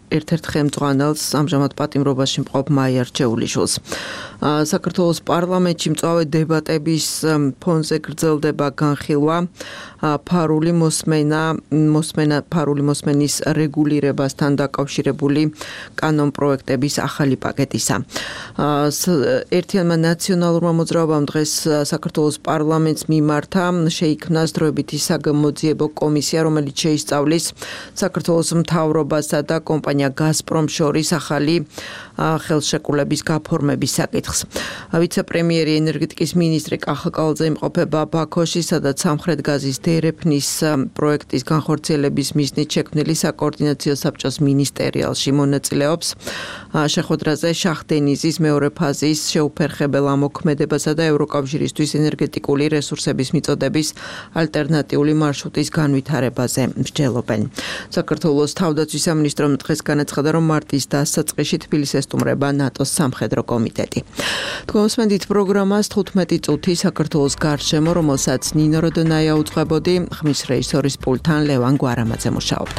ერთ-ერთ ხელმძღვანელს ამჟამად პატიმრობაში მყოფ მაია რჩეულიშვილს. საქართველოს პარლამენტში მწვავე დებატების ფონზე გრძელდება განხილვა ფარული მოსმენა მოსმენა ფარული მოსმენის რეგულირებასთან დაკავშირებული კანონ პროექტების ახალი პაკეტისა. ერთიანმა ნაციონალურმა მოძრაობამ დღეს საქართველოს პარლამენტს მიმართა შეიქმნა დროებითი საგამოძიებო კომისია, რომელიც შეისწავლის საქართველოს მთავრობასა და კომპანია გაზპრომ შორის ახალი ხელშეკრულების გაფორმების საკითხს. ვიცე-პრემიერი ენერგეტიკის მინისტრი კახაკალაძე იმყოფება ბაქოში, სადაც სამხრეთ გაზის დერეფნის პროექტის განხორციელების მიზნით შექმნილი საკოორდინაციო საბჭოს მინისტერიალში მონაწილეობს. შეხვედრაზე შახ-დენიზის მეორე ფაზის შეუფერხებელ ამოქმედებასა და ევროკავშირისთვის ენერგეტიკული რესურსების მიწოდების ალტერნატიული მარშრუტის განვითარებაზე მსჯელობენ. საქართველოს თავდაცვის სამინისტრომ დღეს განაცხადა, რომ მარტის დასაწყისში თბილისს ესტუმრება ნატოს სამხედრო კომიტეტი. თქვენსმენდით პროგრამას თხუთმეტი წუთი საქართველოს გარშემო, რომელსაც ნინო როდონაია უძღვებოდი, ხმის რეჟისორის პულტთან ლევან გვარამაძე მუშაობდა.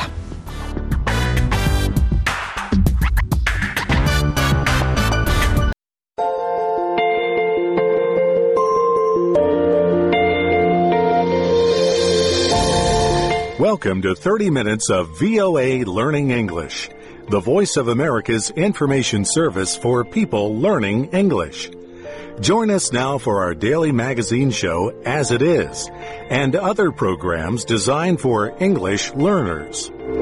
Welcome to thirty minutes of V O A Learning English, the voice of America's information service for people learning English. Join us now for our daily magazine show, As It Is, and other programs designed for English learners.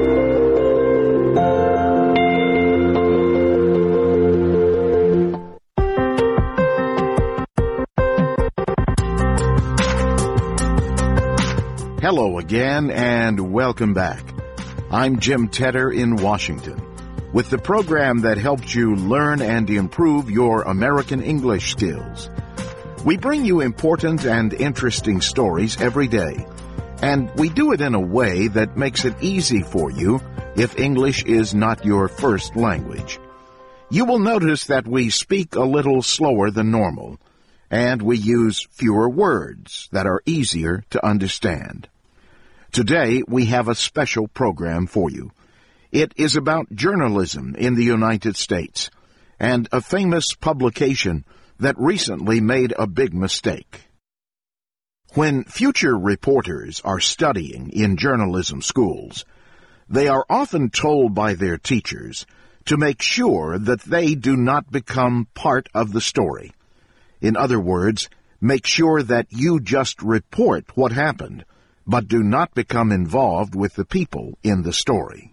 Hello again and welcome back. I'm Jim Tedder in Washington with the program that helps you learn and improve your American English skills. We bring you important and interesting stories every day, and we do it in a way that makes it easy for you if English is not your first language. You will notice that we speak a little slower than normal, and we use fewer words that are easier to understand. Today, we have a special program for you. It is about journalism in the United States and a famous publication that recently made a big mistake. When future reporters are studying in journalism schools, they are often told by their teachers to make sure that they do not become part of the story. In other words, make sure that you just report what happened, but do not become involved with the people in the story.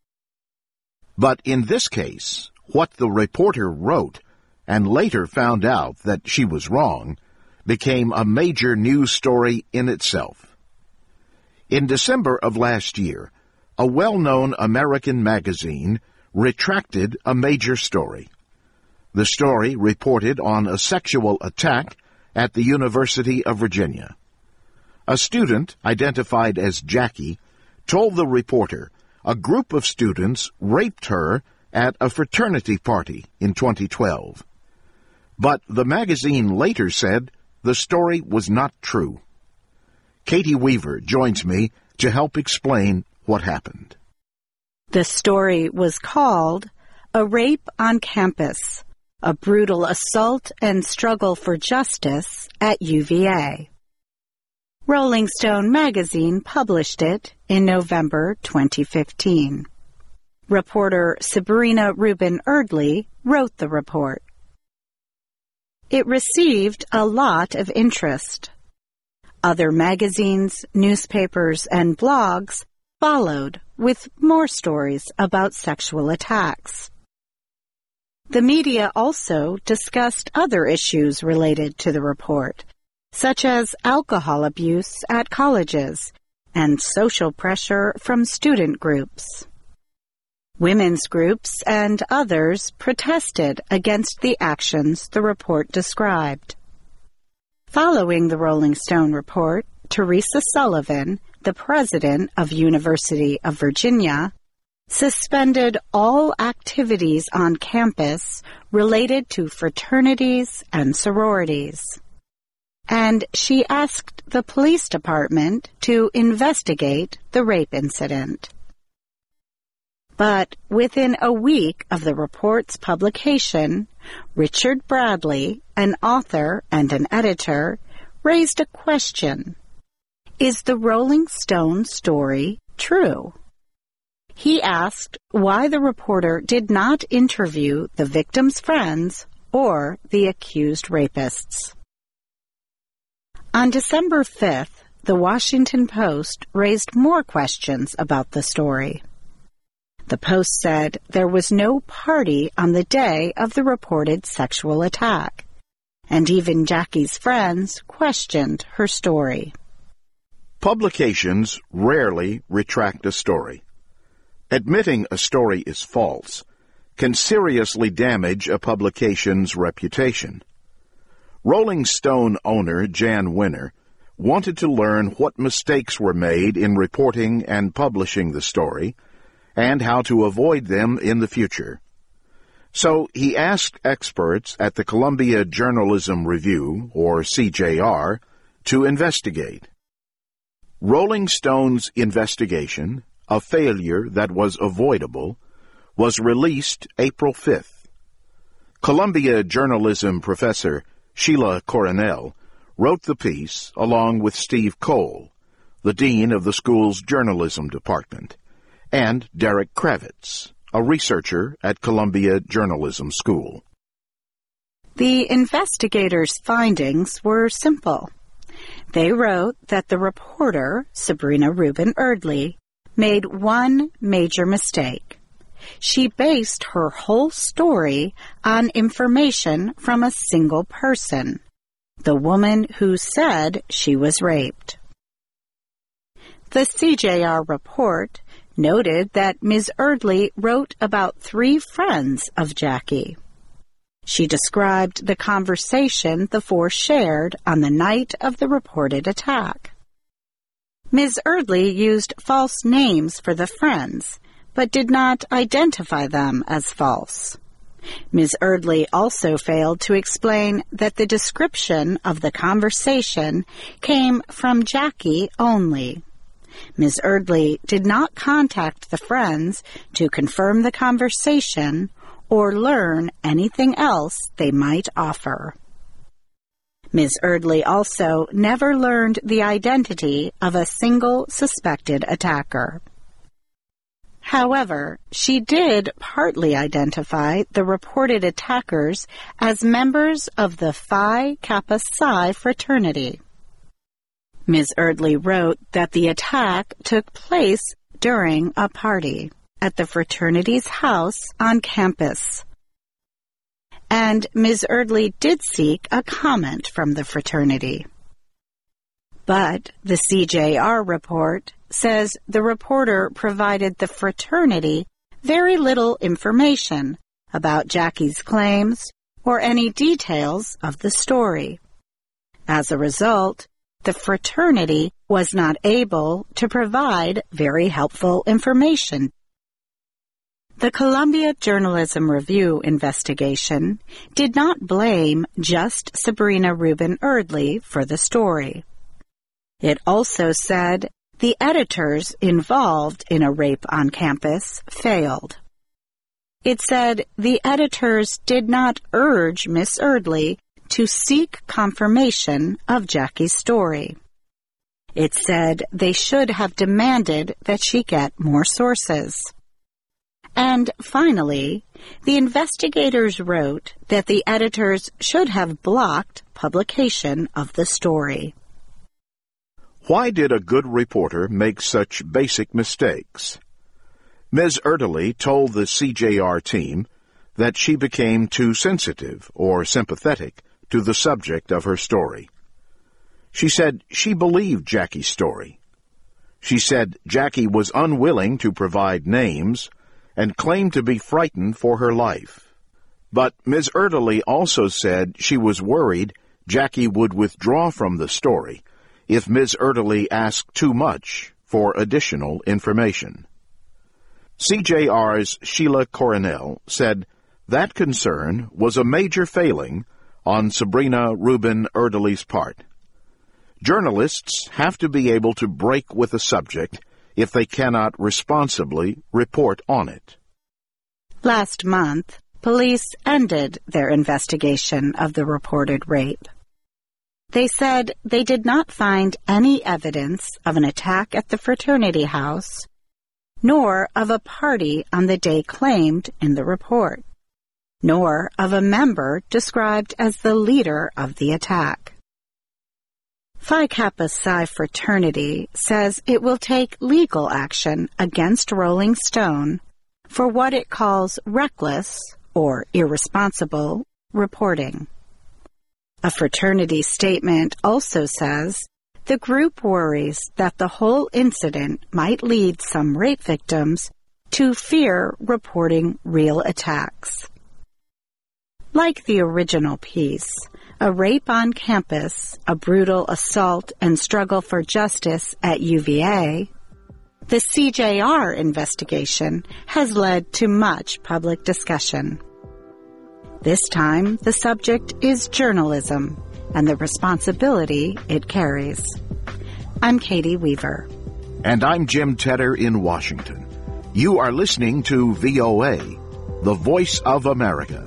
But in this case, what the reporter wrote and later found out that she was wrong became a major news story in itself. In December of last year, a well-known American magazine retracted a major story. The story reported on a sexual attack at the University of Virginia. A student, identified as Jackie, told the reporter a group of students raped her at a fraternity party in twenty twelve. But the magazine later said the story was not true. Katie Weaver joins me to help explain what happened. The story was called A Rape on Campus, a Brutal Assault and Struggle for Justice at U V A. Rolling Stone magazine published it in November twenty fifteen. Reporter Sabrina Rubin Erdley wrote the report. It received a lot of interest. Other magazines, newspapers, and blogs followed with more stories about sexual attacks. The media also discussed other issues related to the report, such as alcohol abuse at colleges and social pressure from student groups. Women's groups and others protested against the actions the report described. Following the Rolling Stone report, Teresa Sullivan, the president of University of Virginia, suspended all activities on campus related to fraternities and sororities. And she asked the police department to investigate the rape incident. But within a week of the report's publication, Richard Bradley, an author and an editor, raised a question. Is the Rolling Stone story true? He asked why the reporter did not interview the victim's friends or the accused rapists. On December fifth, the Washington Post raised more questions about the story. The Post said there was no party on the day of the reported sexual attack, and even Jackie's friends questioned her story. Publications rarely retract a story. Admitting a story is false can seriously damage a publication's reputation. Rolling Stone owner Jan Winner wanted to learn what mistakes were made in reporting and publishing the story and how to avoid them in the future. So he asked experts at the Columbia Journalism Review, or C J R, to investigate. Rolling Stone's investigation, a failure that was avoidable, was released April fifth. Columbia journalism professor Sheila Coronel wrote the piece along with Steve Cole, the dean of the school's journalism department, and Derek Kravitz, a researcher at Columbia Journalism School. The investigators' findings were simple. They wrote that the reporter, Sabrina Rubin Erdely, made one major mistake. She based her whole story on information from a single person, the woman who said she was raped. The C J R report noted that Miz Erdely wrote about three friends of Jackie. She described the conversation the four shared on the night of the reported attack. Miz Erdely used false names for the friends, but did not identify them as false. Miz Erdely also failed to explain that the description of the conversation came from Jackie only. Miz Erdely did not contact the friends to confirm the conversation or learn anything else they might offer. Miz Erdely also never learned the identity of a single suspected attacker. However, she did partly identify the reported attackers as members of the Phi Kappa Psi fraternity. Miz Erdely wrote that the attack took place during a party at the fraternity's house on campus. And Miz Erdely did seek a comment from the fraternity. But the C J R report says the reporter provided the fraternity very little information about Jackie's claims or any details of the story. As a result, the fraternity was not able to provide very helpful information. The Columbia Journalism Review investigation did not blame just Sabrina Rubin Erdely for the story. It also said the editors involved in a rape on campus failed. It said the editors did not urge Miss Erdely to seek confirmation of Jackie's story. It said they should have demanded that she get more sources. And finally, the investigators wrote that the editors should have blocked publication of the story. Why did a good reporter make such basic mistakes? Miz Erdely told the C J R team that she became too sensitive or sympathetic to the subject of her story. She said she believed Jackie's story. She said Jackie was unwilling to provide names and claimed to be frightened for her life. But Miz Erdely also said she was worried Jackie would withdraw from the story if Miz Erdely asked too much for additional information. C J R's Sheila Coronel said that concern was a major failing on Sabrina Rubin Erdely's part. Journalists have to be able to break with a subject if they cannot responsibly report on it. Last month, police ended their investigation of the reported rape. They said they did not find any evidence of an attack at the fraternity house, nor of a party on the day claimed in the report, nor of a member described as the leader of the attack. Phi Kappa Psi fraternity says it will take legal action against Rolling Stone for what it calls reckless or irresponsible reporting. A fraternity statement also says the group worries that the whole incident might lead some rape victims to fear reporting real attacks. Like the original piece, A Rape on Campus, A Brutal Assault and Struggle for Justice at U V A, the C J R investigation has led to much public discussion. This time, the subject is journalism and the responsibility it carries. I'm Katie Weaver. And I'm Jim Tedder in Washington. You are listening to V O A, the voice of America.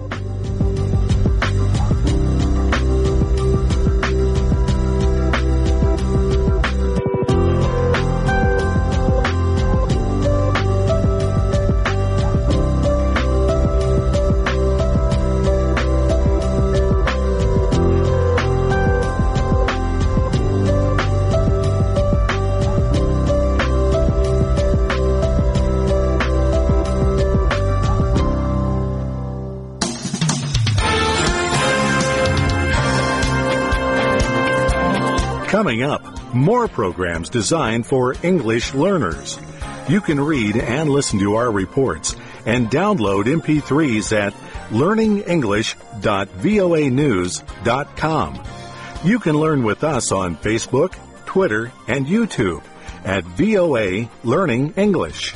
Coming up, more programs designed for English learners. You can read and listen to our reports and download M P threes at learning english dot voa news dot com. You can learn with us on Facebook, Twitter, and YouTube at V O A Learning English.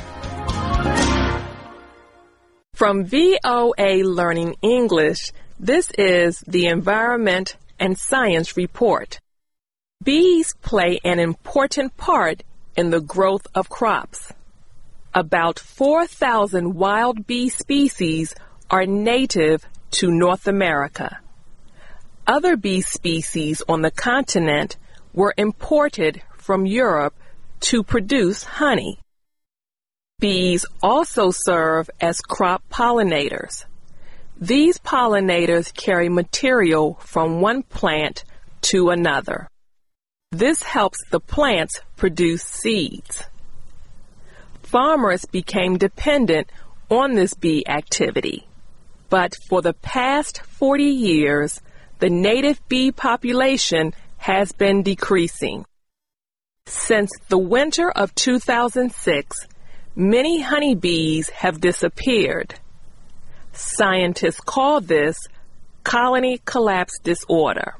From V O A Learning English, this is the Environment and Science Report. Bees play an important part in the growth of crops. About four thousand wild bee species are native to North America. Other bee species on the continent were imported from Europe to produce honey. Bees also serve as crop pollinators. These pollinators carry material from one plant to another. This helps the plants produce seeds. Farmers became dependent on this bee activity, but for the past forty years, the native bee population has been decreasing. Since the winter of two thousand six, many honeybees have disappeared. Scientists call this colony collapse disorder.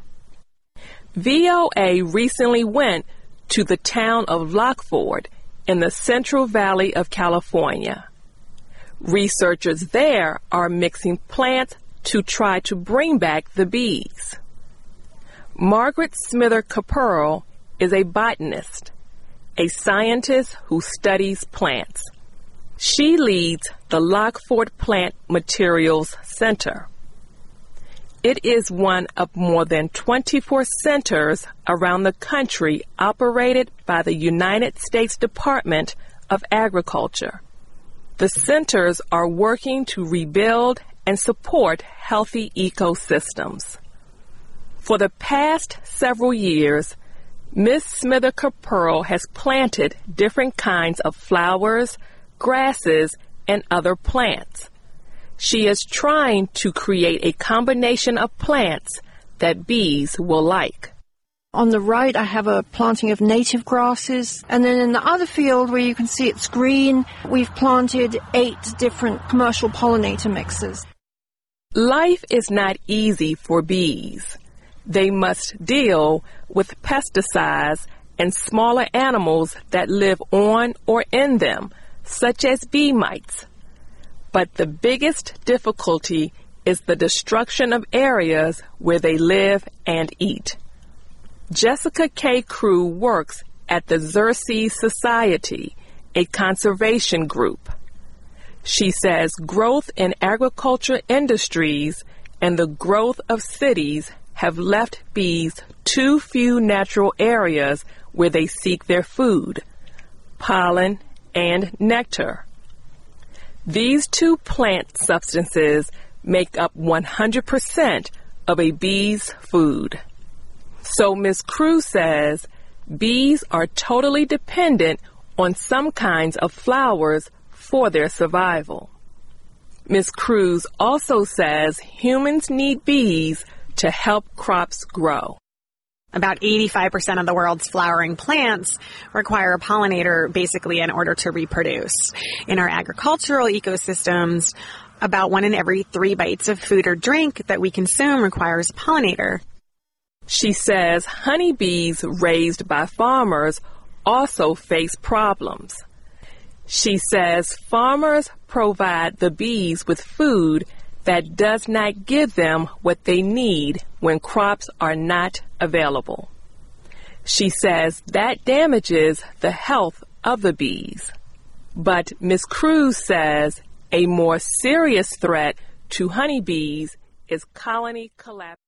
V O A recently went to the town of Lockford in the Central Valley of California. Researchers there are mixing plants to try to bring back the bees. Margaret Smither Caperl is a botanist, a scientist who studies plants. She leads the Lockford Plant Materials Center. It is one of more than twenty-four centers around the country operated by the United States Department of Agriculture. The centers are working to rebuild and support healthy ecosystems. For the past several years, Miz Smither Caperl has planted different kinds of flowers, grasses, and other plants. She is trying to create a combination of plants that bees will like. On the right, I have a planting of native grasses. And then in the other field where you can see it's green, we've planted eight different commercial pollinator mixes. Life is not easy for bees. They must deal with pesticides and smaller animals that live on or in them, such as bee mites. But the biggest difficulty is the destruction of areas where they live and eat. Jessica K. Crew works at the Xerces Society, a conservation group. She says growth in agriculture industries and the growth of cities have left bees too few natural areas where they seek their food, pollen and nectar. These two plant substances make up one hundred percent of a bee's food. So Miz Cruz says bees are totally dependent on some kinds of flowers for their survival. Miz Cruz also says humans need bees to help crops grow. About eighty-five percent of the world's flowering plants require a pollinator basically in order to reproduce. In our agricultural ecosystems, about one in every three bites of food or drink that we consume requires a pollinator. She says honeybees raised by farmers also face problems. She says farmers provide the bees with food that does not give them what they need when crops are not available. She says that damages the health of the bees. But Miz Cruz says a more serious threat to honeybees is colony collapse.